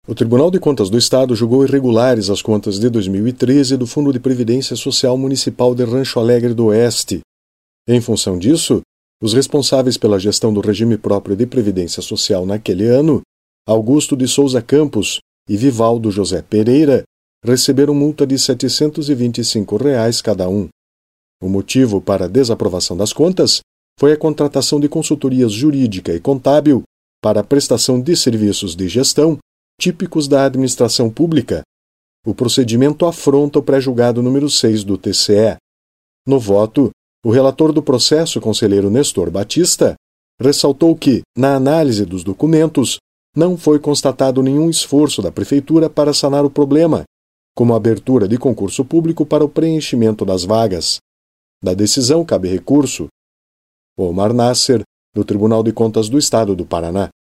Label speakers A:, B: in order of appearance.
A: O Tribunal de Contas do Estado julgou irregulares as contas de 2013 do Fundo de Previdência Social Municipal de Rancho Alegre do Oeste. Em função disso, os responsáveis pela gestão do regime próprio de previdência social naquele ano, Augusto de Souza Campos e Vivaldo José Pereira, receberam multa de R$ 725 cada um. O motivo para a desaprovação das contas foi a contratação de consultorias jurídica e contábil para a prestação de serviços de gestão típicos da administração pública. O procedimento afronta o pré-julgado número 6 do TCE. No voto, o relator do processo, conselheiro Nestor Batista, ressaltou que, na análise dos documentos, não foi constatado nenhum esforço da Prefeitura para sanar o problema, como a abertura de concurso público para o preenchimento das vagas. Da decisão cabe recurso. Omar Nasser, do Tribunal de Contas do Estado do Paraná.